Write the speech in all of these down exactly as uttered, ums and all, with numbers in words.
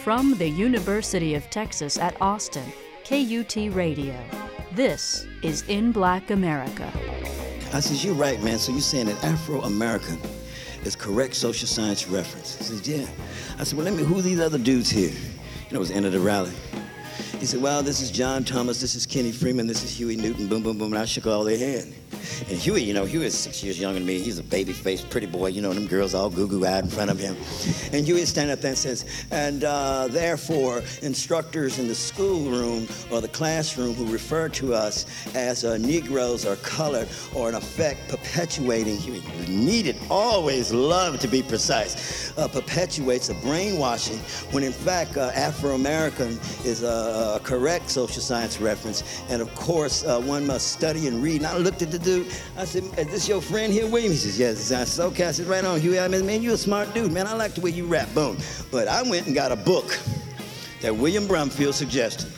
From the University of Texas at Austin, K U T Radio. This is In Black America. I says, you're right, man. So you're saying that Afro-American is correct social science reference? He says, yeah. I said, well, let me, who are these other dudes here? You know, it was the end of the rally. He said, well, this is John Thomas, this is Kenny Freeman, this is Huey Newton, boom, boom, boom, and I shook all their hand. And Huey, you know, Huey is six years younger than me. He's a baby-faced, pretty boy. You know, them girls all goo-goo-eyed in front of him. And Huey is standing up there and says, and uh, therefore, instructors in the schoolroom or the classroom who refer to us as uh, Negroes or colored or in effect perpetuating, Huey needed, always loved to be precise, uh, perpetuates a brainwashing when in fact uh, Afro-American is a, a correct social science reference. And of course, uh, one must study and read. And I looked at the dude. I said, is this your friend here, William? He says, yes. I said, okay. I said, right on, Huey. I mean, man, you a smart dude, man. I like the way you rap, boom. But I went and got a book that William Brumfield suggested.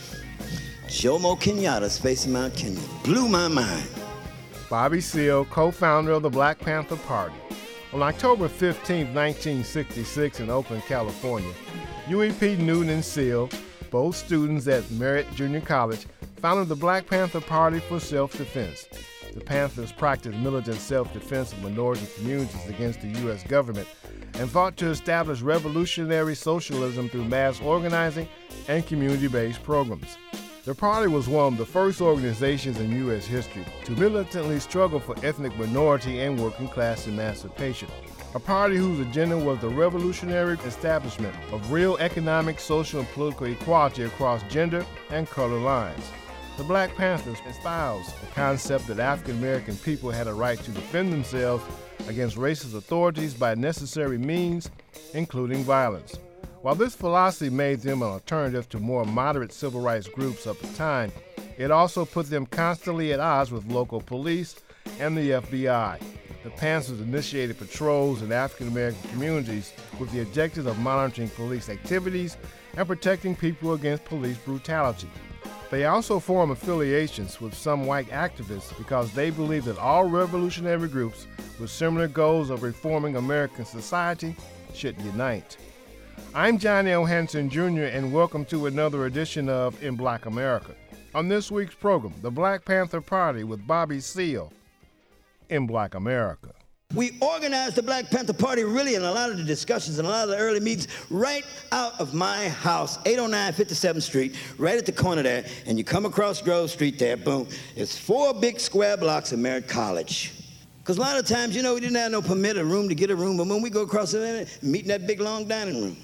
Jomo Kenyatta's Facing Mount Kenya. Blew my mind. Bobby Seale, co-founder of the Black Panther Party. On October fifteenth, nineteen sixty-six in Oakland, California, Huey P. Newton and Seale, both students at Merritt Junior College, founded the Black Panther Party for Self-Defense. The Panthers practiced militant self-defense of minority communities against the U S government and fought to establish revolutionary socialism through mass organizing and community-based programs. The party was one of the first organizations in U S history to militantly struggle for ethnic minority and working-class emancipation, a party whose agenda was the revolutionary establishment of real economic, social, and political equality across gender and color lines. The Black Panthers espoused the concept that African American people had a right to defend themselves against racist authorities by necessary means, including violence. While this philosophy made them an alternative to more moderate civil rights groups of the time, it also put them constantly at odds with local police and the F B I. The Panthers initiated patrols in African American communities with the objective of monitoring police activities and protecting people against police brutality. They also formed affiliations with some white activists because they believed that all revolutionary groups with similar goals of reforming American society should unite. I'm Johnny O. Hanson, Junior, and welcome to another edition of In Black America. On this week's program, the Black Panther Party with Bobby Seale. In Black America. We organized the Black Panther Party really in a lot of the discussions and a lot of the early meetings right out of my house, eight oh nine fifty-seventh Street, right at the corner there, and you come across Grove Street there, boom. It's four big square blocks of Merritt College. Because a lot of times, you know, we didn't have no permitted room to get a room, but when we go across the meet in that big long dining room.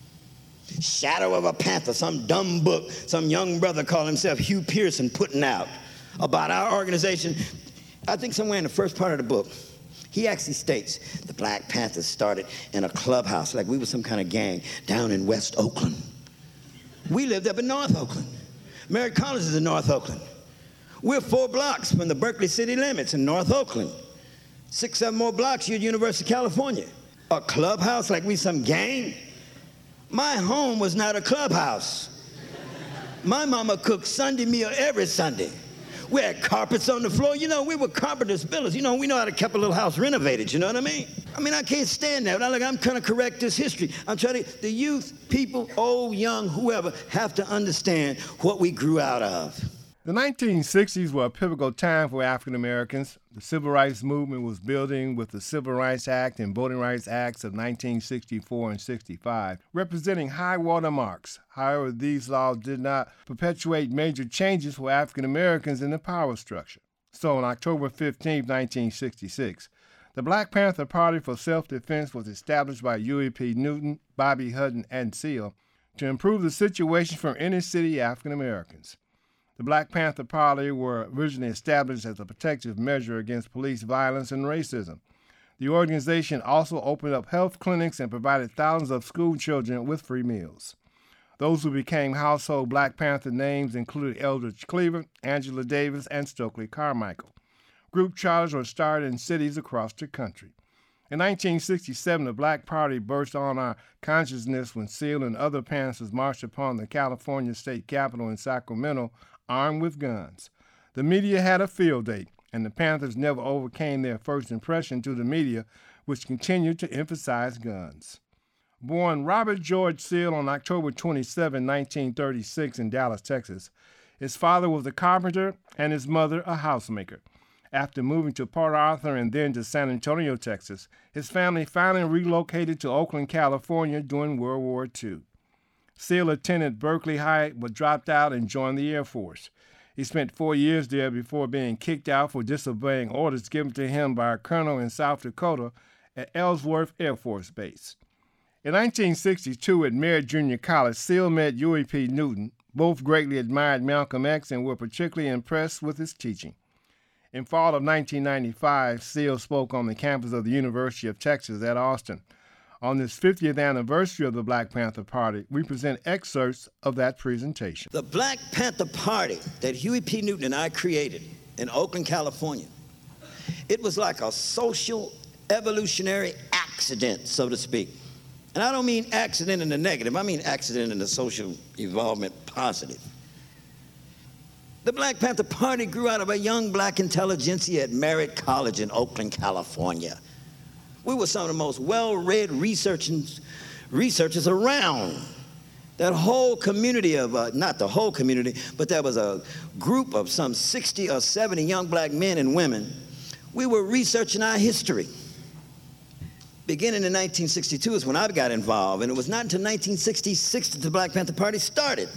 Shadow of a Panther, some dumb book, some young brother called himself Hugh Pearson putting out about our organization. I think somewhere in the first part of the book, he actually states the Black Panthers started in a clubhouse, like we were some kind of gang, down in West Oakland. We lived up in North Oakland. Merritt College is in North Oakland. We're four blocks from the Berkeley city limits in North Oakland. Six, seven more blocks, you're at University of California. A clubhouse like we some gang? My home was not a clubhouse. My mama cooked Sunday meal every Sunday. We had carpets on the floor. You know, we were carpenters, builders. You know, we know how to keep a little house renovated. You know what I mean? I mean, I can't stand that. I, like, I'm trying to correct this history. I'm trying to, the youth, people, old, young, whoever, have to understand what we grew out of. The nineteen sixties were a pivotal time for African Americans. The civil rights movement was building with the Civil Rights Act and Voting Rights Acts of nineteen sixty-four and sixty-five, representing high water marks. However, these laws did not perpetuate major changes for African Americans in the power structure. So on October fifteenth, nineteen sixty-six, the Black Panther Party for Self-Defense was established by Huey P. Newton, Bobby Hutton, and Seale to improve the situation for inner-city African Americans. The Black Panther Party were originally established as a protective measure against police violence and racism. The organization also opened up health clinics and provided thousands of school children with free meals. Those who became household Black Panther names included Eldridge Cleaver, Angela Davis, and Stokely Carmichael. Group charters were started in cities across the country. In nineteen sixty-seven, the Black Party burst on our consciousness when Seale and other Panthers marched upon the California state capitol in Sacramento armed with guns. The media had a field day, and the Panthers never overcame their first impression to the media, which continued to emphasize guns. Born Robert George Seale on October twenty-seventh, nineteen thirty-six in Dallas, Texas. His father was a carpenter and his mother a housemaker. After moving to Port Arthur and then to San Antonio, Texas, his family finally relocated to Oakland, California during World War Two. Seale attended Berkeley High but dropped out and joined the Air Force. He spent four years there before being kicked out for disobeying orders given to him by a colonel in South Dakota at Ellsworth Air Force Base. In nineteen sixty-two at Merritt Junior College, Seale met Huey P. Newton. Both greatly admired Malcolm X and were particularly impressed with his teaching. In fall of nineteen ninety-five, Seale spoke on the campus of the University of Texas at Austin. On this fiftieth anniversary of the Black Panther Party, we present excerpts of that presentation. The Black Panther Party that Huey P. Newton and I created in Oakland, California, it was like a social evolutionary accident, so to speak. And I don't mean accident in the negative, I mean accident in the social evolvement positive. The Black Panther Party grew out of a young black intelligentsia at Merritt College in Oakland, California. We were some of the most well-read researchers, researchers around. That whole community of, uh, not the whole community, but there was a group of some sixty or seventy young black men and women. We were researching our history. Beginning in nineteen sixty-two is when I got involved, and it was not until nineteen sixty-six that the Black Panther Party started.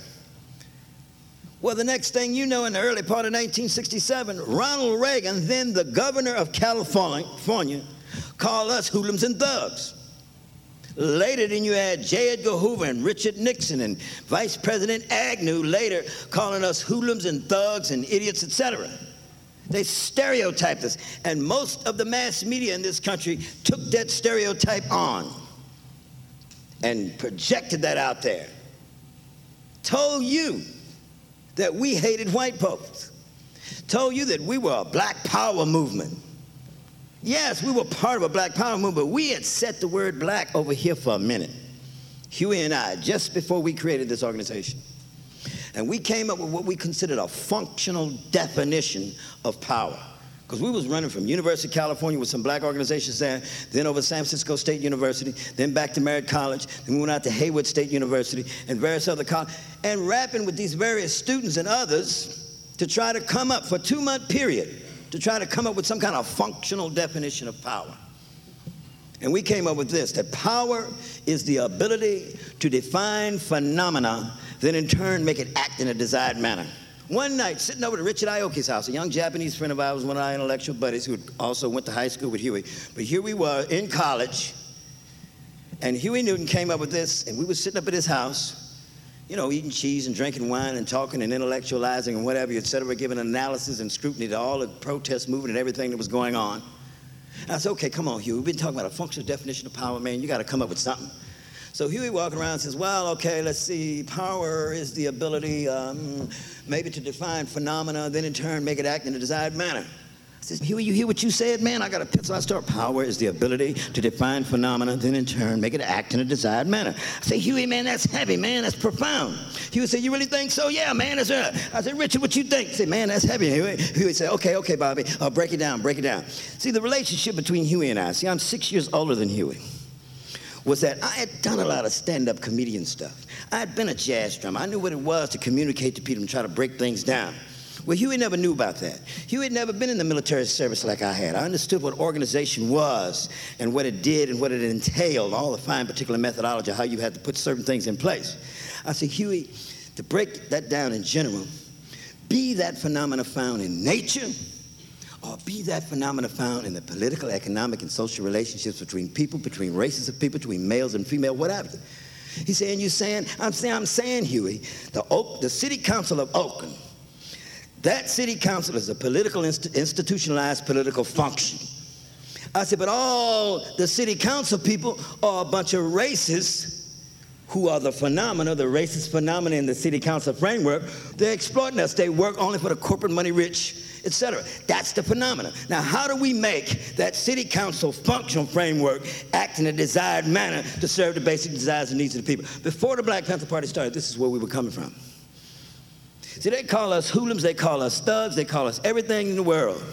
Well, the next thing you know, in the early part of nineteen sixty-seven, Ronald Reagan, then the governor of California, called us hoodlums and thugs. Later, then you had J. Edgar Hoover and Richard Nixon and Vice President Agnew later calling us hoodlums and thugs and idiots, et cetera. They stereotyped us, and most of the mass media in this country took that stereotype on and projected that out there. Told you that we hated white folks. Told you that we were a black power movement. Yes, we were part of a black power movement, but we had set the word black over here for a minute. Huey and I, just before we created this organization. And we came up with what we considered a functional definition of power. Because we was running from University of California with some black organizations there, then over San Francisco State University, then back to Merritt College, then we went out to Hayward State University and various other colleges, and rapping with these various students and others to try to come up for a two-month period, to try to come up with some kind of functional definition of power. And we came up with this, that power is the ability to define phenomena, then in turn make it act in a desired manner. One night, sitting over to Richard Aoki's house, a young Japanese friend of ours, one of our intellectual buddies who also went to high school with Huey. But here we were in college, and Huey Newton came up with this, and we were sitting up at his house, you know, eating cheese and drinking wine and talking and intellectualizing and whatever, et cetera, giving analysis and scrutiny to all the protest movement and everything that was going on. And I said, okay, come on, Huey, we've been talking about a functional definition of power, man. You got to come up with something. So Huey walking around and says, well, okay, let's see. Power is the ability um, maybe to define phenomena, then in turn make it act in a desired manner. I says, Huey, you hear what you said, man? I got a pencil. I start. Power is the ability to define phenomena, then in turn make it act in a desired manner. I say, Huey, man, that's heavy, man. That's profound. Huey said, you really think so? Yeah, man, that's right. I said, Richard, what you think? He said, man, that's heavy, Huey. Huey said, okay, okay, Bobby. Uh, break it down, break it down. See, the relationship between Huey and I, see, I'm six years older than Huey, was that I had done a lot of stand-up comedian stuff. I had been a jazz drummer. I knew what it was to communicate to people and try to break things down. Well, Huey never knew about that. Huey had never been in the military service like I had. I understood what organization was and what it did and what it entailed, all the fine particular methodology, how you had to put certain things in place. I said, Huey, to break that down in general, be that phenomena found in nature, or be that phenomena found in the political, economic, and social relationships between people, between races of people, between males and females, whatever. He's saying, you saying, I'm saying, I'm saying, Huey, the, Oak, the City Council of Oakland, that city council is a political, inst- institutionalized political function. I said, but all the city council people are a bunch of racists who are the phenomena, the racist phenomena in the city council framework. They're exploiting us. They work only for the corporate money rich, et cetera. That's the phenomena. Now, how do we make that city council functional framework act in a desired manner to serve the basic desires and needs of the people? Before the Black Panther Party started, this is where we were coming from. See, they call us hoodlums, they call us thugs, they call us everything in the world.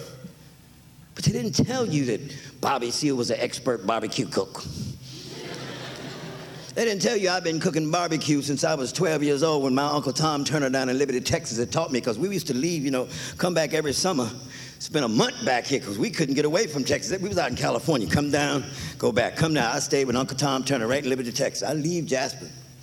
But they didn't tell you that Bobby Seale was an expert barbecue cook. They didn't tell you I've been cooking barbecue since I was twelve years old when my Uncle Tom Turner down in Liberty, Texas had taught me, because we used to leave, you know, come back every summer, spend a month back here because we couldn't get away from Texas. We was out in California. Come down, go back, come down. I stayed with Uncle Tom Turner right in Liberty, Texas. I leave Jasper.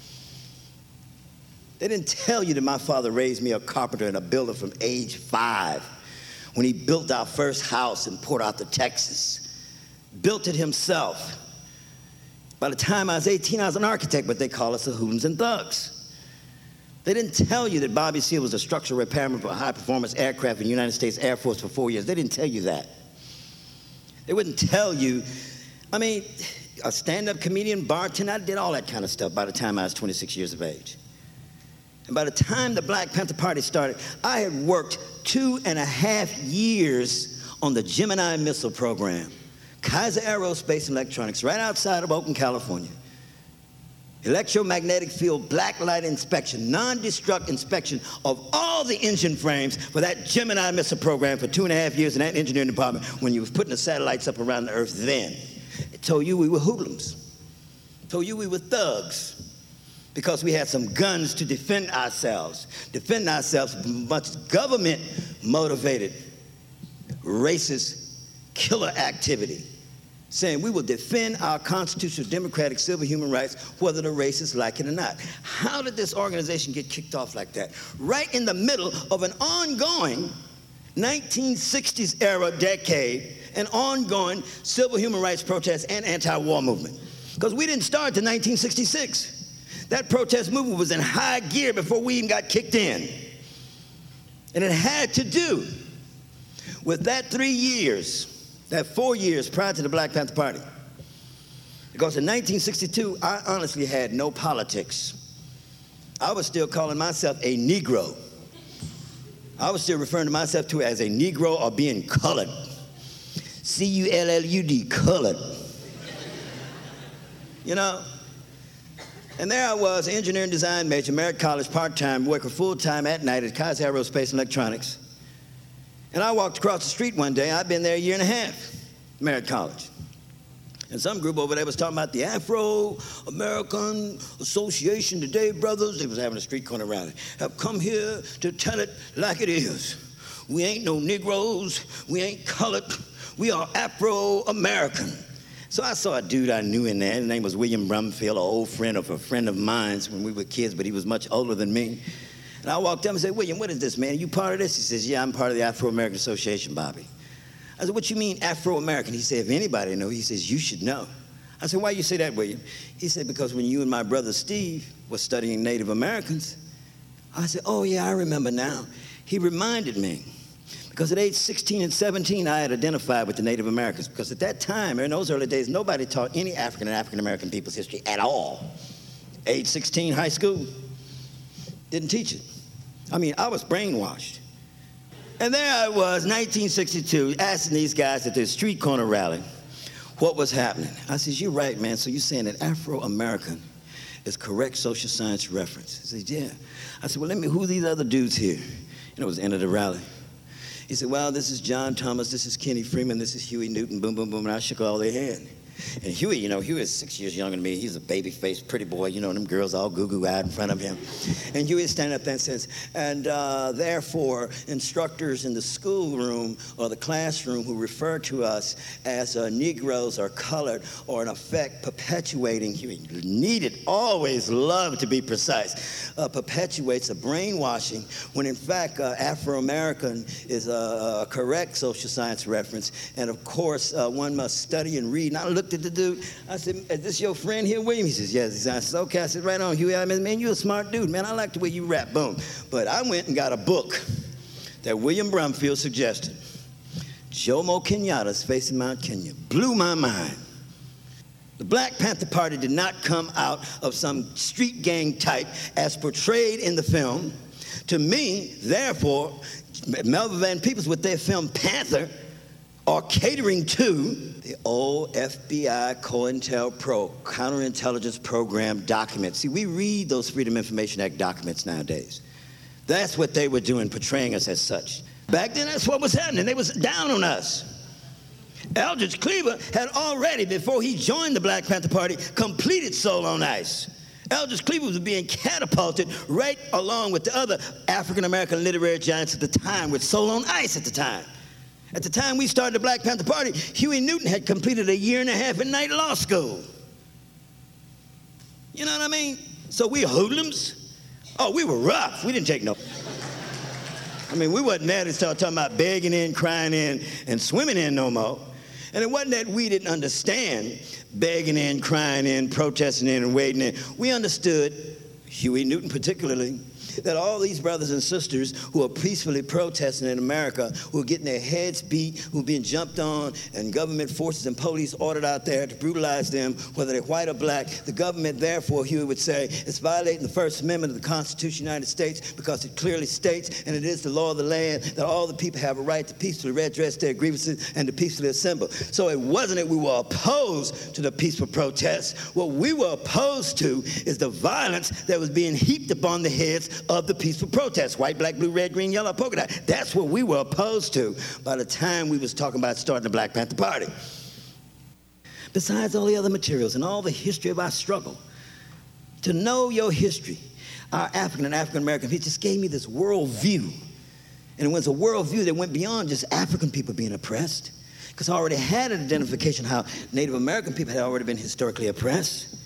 They didn't tell you that my father raised me a carpenter and a builder from age five when he built our first house in Port Arthur, Texas. Built it himself. By the time I was eighteen, I was an architect, but they call us the Hoodlums and Thugs. They didn't tell you that Bobby Seale was a structural repairman for high-performance aircraft in the United States Air Force for four years. They didn't tell you that. They wouldn't tell you, I mean, a stand-up comedian, bartender, I did all that kind of stuff by the time I was twenty-six years of age. And by the time the Black Panther Party started, I had worked two and a half years on the Gemini missile program. Kaiser Aerospace and Electronics, right outside of Oakland, California. Electromagnetic field black light inspection, non-destruct inspection of all the engine frames for that Gemini missile program for two and a half years in that engineering department when you was putting the satellites up around the earth then. It told you we were hoodlums. It told you we were thugs because we had some guns to defend ourselves. Defend ourselves from much government-motivated, racist, killer activity. Saying we will defend our constitutional, democratic, civil human rights, whether the racists like it or not. How did this organization get kicked off like that? Right in the middle of an ongoing nineteen sixties era decade, an ongoing civil human rights protest and anti-war movement. Because we didn't start to nineteen sixty-six. That protest movement was in high gear before we even got kicked in. And it had to do with that three years that four years prior to the Black Panther Party. Because in nineteen sixty-two, I honestly had no politics. I was still calling myself a Negro. I was still referring to myself to as a Negro or being colored. C U L L U D, colored. You know? And there I was, engineering design major, Merritt College, part-time, working full-time at night at Kaiser Aerospace and Electronics. And I walked across the street one day. I'd been there a year and a half, Merritt College. And some group over there was talking about the Afro-American Association today, brothers. They was having a street corner rally. Have come here to tell it like it is. We ain't no Negroes. We ain't colored. We are Afro-American. So I saw a dude I knew in there. His name was William Brumfield, an old friend of a friend of mine when we were kids, but he was much older than me. And I walked up and said, William, what is this, man? Are you part of this? He says, yeah, I'm part of the Afro-American Association, Bobby. I said, what you mean Afro-American? He said, if anybody knows, he says, you should know. I said, why you say that, William? He said, because when you and my brother Steve was studying Native Americans, I said, oh, yeah, I remember now. He reminded me, because at age sixteen and seventeen, I had identified with the Native Americans, because at that time, in those early days, nobody taught any African and African-American people's history at all. Age sixteen, high school, didn't teach it. I mean, I was brainwashed. And there I was, nineteen sixty-two, asking these guys at this street corner rally what was happening. I said, you're right, man. So you're saying that Afro-American is correct social science reference? He said, yeah. I said, well, let me, who are these other dudes here? And it was the end of the rally. He said, well, this is John Thomas, this is Kenny Freeman, this is Huey Newton, boom, boom, boom, and I shook all their hand. And Huey, you know, Huey is six years younger than me. He's a baby-faced, pretty boy. You know, them girls all goo-goo-eyed in front of him. And Huey standing up there and says, and uh, therefore, instructors in the schoolroom or the classroom who refer to us as uh, Negroes or colored or, in effect, perpetuating, Huey needed, always loved to be precise, uh, perpetuates a brainwashing when, in fact, uh, Afro-American is a, a correct social science reference. And, of course, uh, one must study and read. And I looked at the dude. I said, is this your friend here, William? He says, yes. I said, okay. I said, right on, Huey. I mean, man, you're a smart dude, man. I like the way you rap, boom. But I went and got a book that William Brumfield suggested. Jomo Kenyatta's Facing Mount Kenya. Blew my mind. The Black Panther Party did not come out of some street gang type as portrayed in the film. To me, therefore, Melvin Van Peebles with their film Panther are catering to the old F B I COINTELPRO, counterintelligence program documents. See, we read those Freedom Information Act documents nowadays. That's what they were doing, portraying us as such. Back then, that's what was happening. They was down on us. Eldridge Cleaver had already, before he joined the Black Panther Party, completed Soul on Ice. Eldridge Cleaver was being catapulted right along with the other African-American literary giants at the time, with Soul on Ice at the time. At the time we started the Black Panther Party, Huey Newton had completed a year and a half at Knight Law School. You know what I mean? So we hoodlums. Oh, we were rough. We didn't take no. I mean, we wasn't there to start talking about begging in, crying in, and swimming in no more. And it wasn't that we didn't understand begging in, crying in, protesting in, and waiting in. We understood, Huey Newton particularly, that all these brothers and sisters who are peacefully protesting in America, who are getting their heads beat, who are being jumped on, and government forces and police ordered out there to brutalize them, whether they're white or black, the government, therefore, Huey would say, is violating the First Amendment of the Constitution of the United States because it clearly states, and it is the law of the land, that all the people have a right to peacefully redress their grievances and to peacefully assemble. So it wasn't that we were opposed to the peaceful protests. What we were opposed to is the violence that was being heaped upon the heads of the peaceful protests. White, black, blue, red, green, yellow, polka dot. That's what we were opposed to by the time we was talking about starting the Black Panther Party. Besides all the other materials and all the history of our struggle, to know your history, our African and African American people just gave me this world view. And it was a world view that went beyond just African people being oppressed, because I already had an identification how Native American people had already been historically oppressed.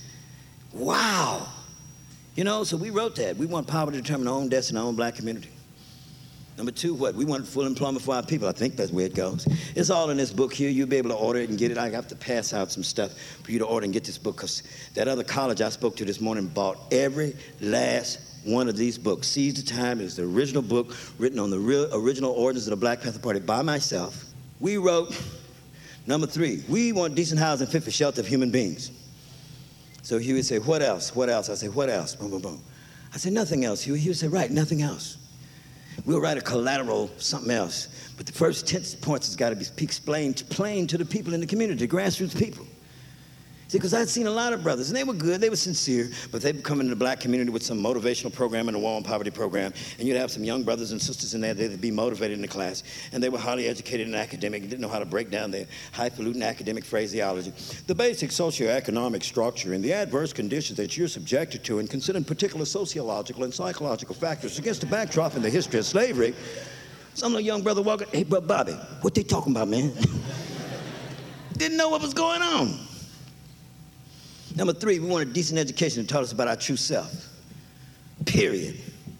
Wow. You know, so we wrote that. We want power to determine our own destiny in our own black community. Number two, what? We want full employment for our people. I think that's where it goes. It's all in this book here. You'll be able to order it and get it. I have to pass out some stuff for you to order and get this book, because that other college I spoke to this morning bought every last one of these books. Seize the Time is the original book written on the real original ordinance of the Black Panther Party by myself. We wrote, number three, we want decent housing fit for shelter of human beings. So he would say, what else? What else? I say, what else? Boom, boom, boom. I say, nothing else. He would, he would say, right, nothing else. We'll write a collateral, something else. But the first ten points has got to be explained plain to the people in the community, the grassroots people. See, because I'd seen a lot of brothers, and they were good, they were sincere, but they'd come into the black community with some motivational program and a war on poverty program, and you'd have some young brothers and sisters in there, they'd be motivated in the class, and they were highly educated and academic, and didn't know how to break down their highfalutin academic phraseology. The basic socioeconomic structure and the adverse conditions that you're subjected to, and considering particular sociological and psychological factors against the backdrop in the history of slavery, some little young brother walking, hey, bro, Bobby, what they talking about, man? Didn't know what was going on. Number three, we want a decent education that taught us about our true self, period.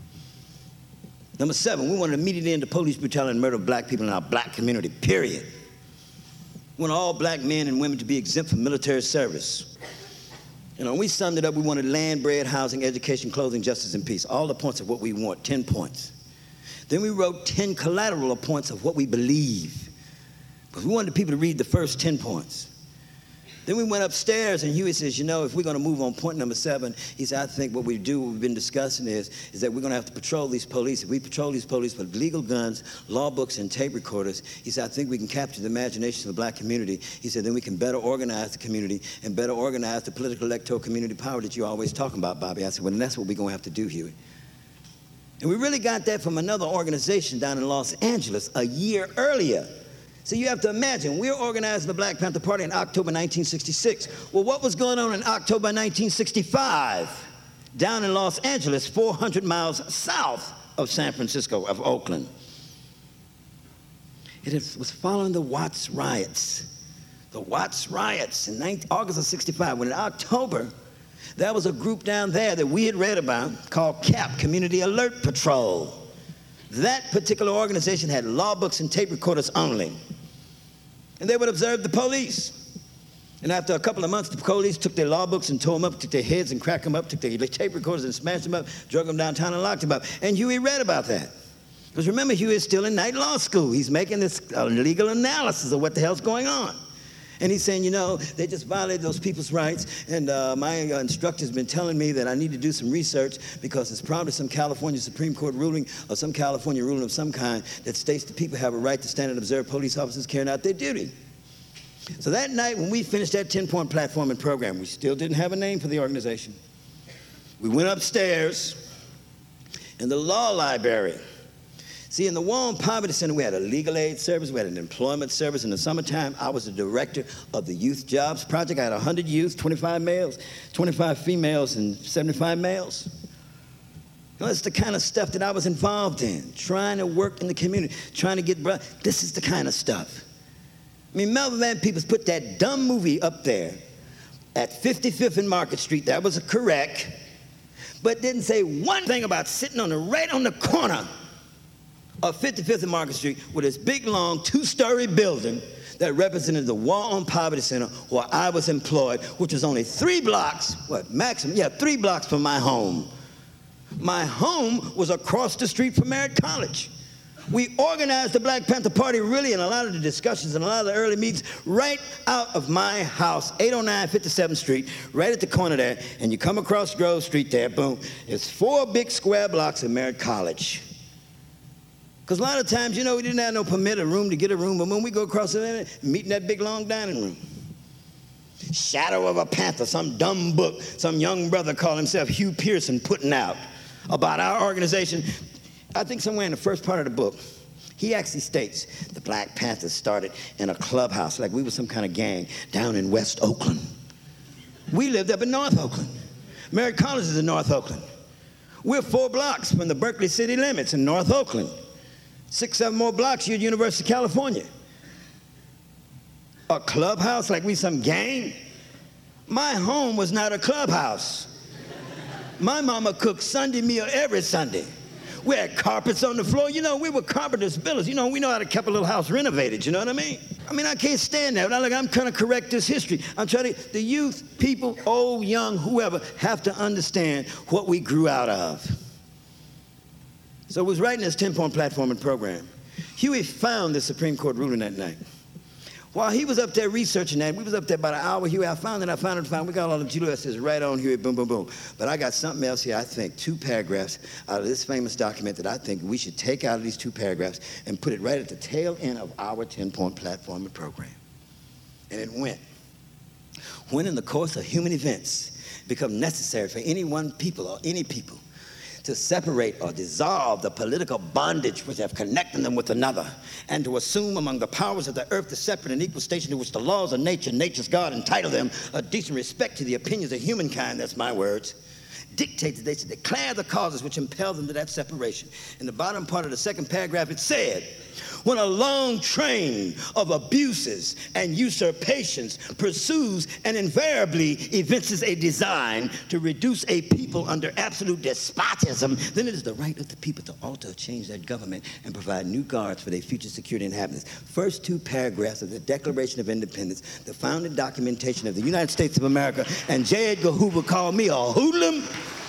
Number seven, we want an immediate end to police brutality and murder of black people in our black community, period. We want all black men and women to be exempt from military service. You know, when we summed it up, we wanted land, bread, housing, education, clothing, justice, and peace. All the points of what we want, ten points. Then we wrote ten collateral points of what we believe, because we wanted people to read the first ten points. Then we went upstairs, and Huey says, you know, if we're going to move on point number seven, he said, I think what we do, what we've been discussing is, is that we're going to have to patrol these police. If we patrol these police with legal guns, law books, and tape recorders, he said, I think we can capture the imagination of the black community. He said, then we can better organize the community and better organize the political electoral community power that you're always talking about, Bobby. I said, well, then that's what we're going to have to do, Huey. And we really got that from another organization down in Los Angeles a year earlier. So you have to imagine, we're organizing the Black Panther Party in October nineteen sixty-six. Well, what was going on in October nineteen sixty-five down in Los Angeles, four hundred miles south of San Francisco, of Oakland? It was following the Watts riots. The Watts riots in August of sixty-five, when in October, there was a group down there that we had read about called C A P, Community Alert Patrol. That particular organization had law books and tape recorders only. And they would observe the police. And after a couple of months, the police took their law books and tore them up, took their heads and cracked them up, took their tape recorders and smashed them up, drug them downtown and locked them up. And Huey read about that. Because remember, Huey is still in Knight Law School. He's making this uh, legal analysis of what the hell's going on. And he's saying, you know, they just violated those people's rights, and uh, my uh, instructor's been telling me that I need to do some research because it's probably some California Supreme Court ruling or some California ruling of some kind that states that people have a right to stand and observe police officers carrying out their duty. So that night when we finished that ten-point platform and program, we still didn't have a name for the organization. We went upstairs in the law library. See, in the War on Poverty Center, we had a legal aid service, we had an employment service. In the summertime, I was the director of the Youth Jobs Project. I had one hundred youth, twenty-five males, twenty-five females, and seventy-five males. You know, that's the kind of stuff that I was involved in, trying to work in the community, trying to get, bro- this is the kind of stuff. I mean, Melvin Van Peebles put that dumb movie up there at fifty-fifth and Market Street. That was correct, but didn't say one thing about sitting on the right on the corner of fifty-fifth and Market Street with this big, long, two-story building that represented the War on Poverty Center where I was employed, which was only three blocks, what, maximum? Yeah, three blocks from my home. My home was across the street from Merritt College. We organized the Black Panther Party really in a lot of the discussions and a lot of the early meetings right out of my house, eight oh nine fifty-seventh Street, right at the corner there, and you come across Grove Street there, boom, it's four big square blocks of Merritt College. Because a lot of times, you know, we didn't have no permit or room to get a room, but when we go across the meet in that big, long dining room. Shadow of a Panther, some dumb book some young brother called himself Hugh Pearson putting out about our organization. I think somewhere in the first part of the book, he actually states the Black Panthers started in a clubhouse, like we were some kind of gang, down in West Oakland. We lived up in North Oakland. Merritt College is in North Oakland. We're four blocks from the Berkeley city limits in North Oakland. Six, seven more blocks, you're at University of California. A clubhouse like we some gang? My home was not a clubhouse. My mama cooked Sunday meal every Sunday. We had carpets on the floor. You know, we were carpenters, builders. You know, we know how to keep a little house renovated, you know what I mean? I mean, I can't stand that. Like, I'm trying to correct this history. I'm trying to, the youth, people, old, young, whoever, have to understand what we grew out of. So I was writing this ten-point platform and program. Huey found the Supreme Court ruling that night. While he was up there researching that, we was up there about an hour, Huey, I found it, I found it, I found it. We got all the G S S right on, Huey, boom, boom, boom. But I got something else here, I think, two paragraphs out of this famous document that I think we should take out of these two paragraphs and put it right at the tail end of our ten-point platform and program. And it went. When in the course of human events become necessary for any one people or any people to separate or dissolve the political bondage which have connected them with another, and to assume among the powers of the earth the separate and equal station to which the laws of nature, nature's God, entitle them a decent respect to the opinions of humankind, that's my words, dictate that they should declare the causes which impel them to that separation. In the bottom part of the second paragraph, it said, when a long train of abuses and usurpations pursues and invariably evinces a design to reduce a people under absolute despotism, then it is the right of the people to alter or change that government and provide new guards for their future security and happiness. First two paragraphs of the Declaration of Independence, the founding documentation of the United States of America, and J. Edgar Hoover called me a hoodlum.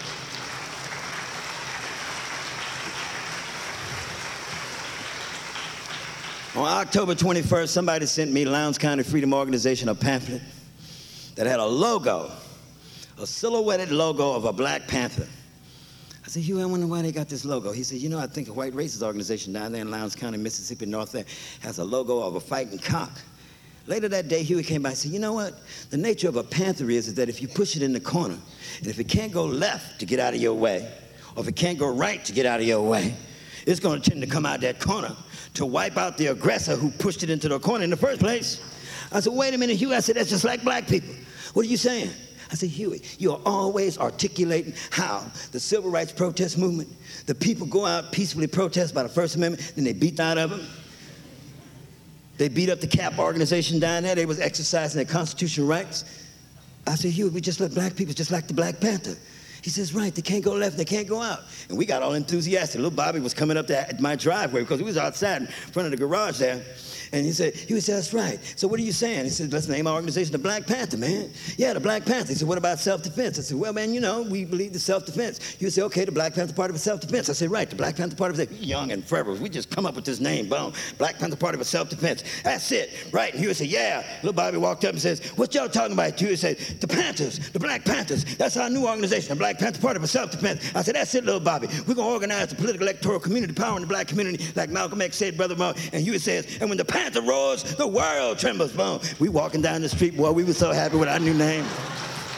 On October twenty-first, somebody sent me, Lowndes County Freedom Organization, a pamphlet that had a logo, a silhouetted logo of a Black Panther. I said, Hugh, I wonder why they got this logo. He said, you know, I think a white racist organization down there in Lowndes County, Mississippi, north there, has a logo of a fighting cock. Later that day, Huey came by and said, you know what? The nature of a panther is, is that if you push it in the corner, and if it can't go left to get out of your way, or if it can't go right to get out of your way, it's going to tend to come out that corner to wipe out the aggressor who pushed it into the corner in the first place. I said, wait a minute, Huey. I said, that's just like black people. What are you saying? I said, Huey, you're always articulating how the civil rights protest movement, the people go out peacefully protest by the First Amendment, then they beat out of them. They beat up the C A P organization down there. They was exercising their constitutional rights. I said, Huey, we just let black people, just like the Black Panther. He says, right, they can't go left, they can't go out. And we got all enthusiastic. Little Bobby was coming up there at my driveway because we was outside in front of the garage there. And he said, he would say, that's right. So what are you saying? He said, let's name our organization the Black Panther, man. Yeah, the Black Panther. He said, what about self-defense? I said, well, man, you know, we believe the self-defense. He would say, okay, the Black Panther Party for self-defense. I said, right, the Black Panther Party for young and forever. We just come up with this name, boom. Black Panther Party for self-defense. That's it, right? And he would say, yeah. Little Bobby walked up and says, what y'all talking about? He would say, the Panthers, the Black Panthers. That's our new organization, the Black Panther Party for self-defense. I said, that's it, little Bobby. We're going to organize the political electoral community power in the black community, like Malcolm X said, Brother Mark. And Huey says, and when the Panther roars, the world trembles, boom. We walking down the street, boy, we were so happy with our new name.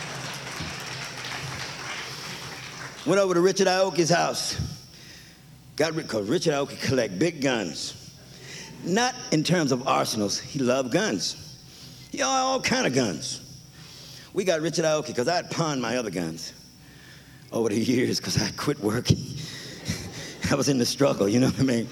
Went over to Richard Aoki's house. Got because Richard Aoki collect big guns. Not in terms of arsenals. He loved guns. He had all kind of guns. We got Richard Aoki because I had pawned my other guns over the years because I quit working. I was in the struggle, you know what I mean?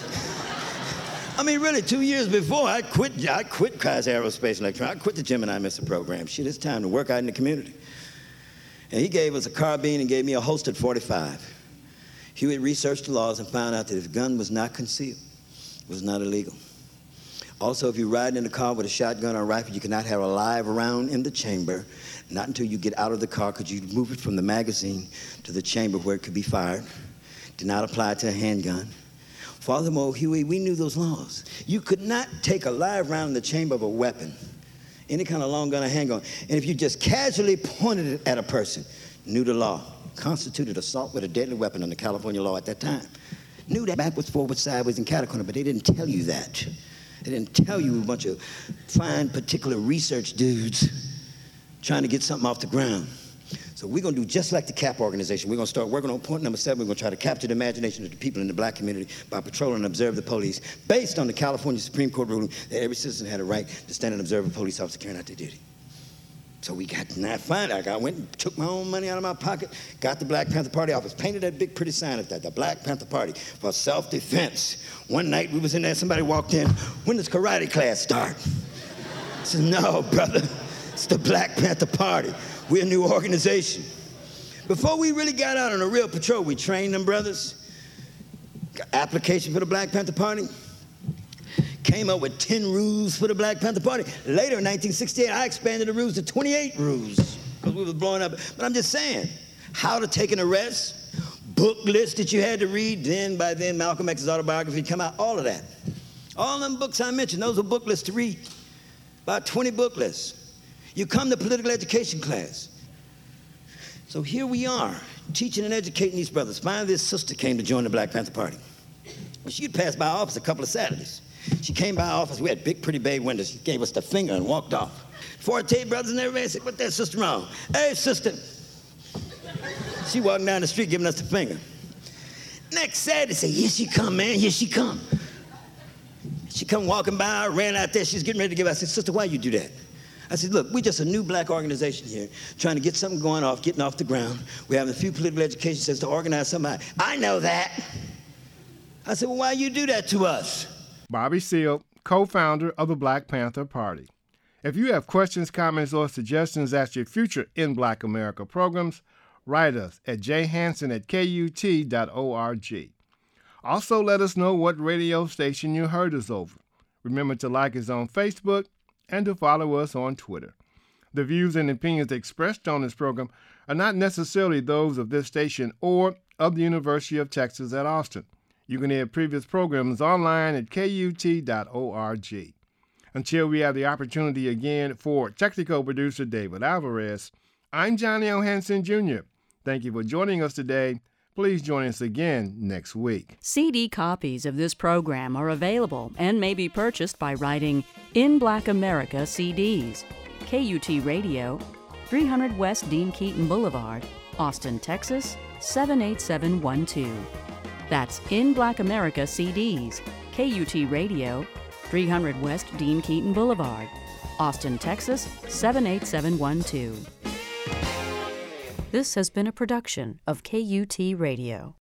I mean, really, two years before, I quit I quit Kaiser Aerospace and Electronics. I quit the Gemini missile program. Shit, it's time to work out in the community. And he gave us a carbine and gave me a holstered forty-five. Hewitt researched the laws and found out that if a gun was not concealed, it was not illegal. Also, if you're riding in the car with a shotgun or a rifle, you cannot have a live round in the chamber, not until you get out of the car, because you move it from the magazine to the chamber where it could be fired. Did not apply to a handgun. Furthermore, Huey, we knew those laws. You could not take a live round in the chamber of a weapon, any kind of long gun or handgun, and if you just casually pointed it at a person, knew the law, constituted assault with a deadly weapon under California law at that time. Knew that backwards, forwards, sideways, and catacorner, but they didn't tell you that. They didn't tell you a bunch of fine, particular research dudes trying to get something off the ground. So we're going to do just like the CAP organization. We're going to start working on point number seven. We're going to try to capture the imagination of the people in the black community by patrolling and observe the police, based on the California Supreme Court ruling that every citizen had a right to stand and observe a police officer carrying out their duty. So we got to not find out. I went and took my own money out of my pocket, got the Black Panther Party office, painted that big pretty sign up there, the Black Panther Party for self-defense. One night we was in there, somebody walked in, when does karate class start? I said, no, brother, it's the Black Panther Party. We're a new organization. Before we really got out on a real patrol, we trained them brothers, got application for the Black Panther Party, came up with ten rules for the Black Panther Party. Later in nineteen sixty-eight, I expanded the rules to twenty-eight rules because we was blowing up. But I'm just saying, how to take an arrest, book list that you had to read, then by then Malcolm X's autobiography come out, all of that. All them books I mentioned, those are book lists to read, about twenty book lists. You come to political education class. So here we are, teaching and educating these brothers. Finally, this sister came to join the Black Panther Party. Well, she'd passed by our office a couple of Saturdays. She came by our office, we had big, pretty bay windows. She gave us the finger and walked off. Forte brothers and everybody said, what that sister wrong? Hey, sister. She walking down the street giving us the finger. Next Saturday, say, here she come, man, here she come. She come walking by, I ran out there, she's getting ready to give us. I said, sister, why you do that? I said, look, we're just a new black organization here, trying to get something going off, getting off the ground. We're having a few political education sessions to organize something. I know that. I said, well, why you do that to us? Bobby Seale, co-founder of the Black Panther Party. If you have questions, comments, or suggestions as your future In Black America programs, write us at j hansen at k u t dot org. Also, let us know what radio station you heard us over. Remember to like us on Facebook and to follow us on Twitter. The views and opinions expressed on this program are not necessarily those of this station or of the University of Texas at Austin. You can hear previous programs online at k u t dot org. Until we have the opportunity again, for technical producer David Alvarez, I'm Johnny O. Hansen, Junior Thank you for joining us today. Please join us again next week. C D copies of this program are available and may be purchased by writing In Black America C Ds, K U T Radio, three hundred West Dean Keaton Boulevard, Austin, Texas, seven eight seven one two. That's In Black America C Ds, K U T Radio, three hundred West Dean Keaton Boulevard, Austin, Texas, seven eight seven one two. This has been a production of K U T Radio.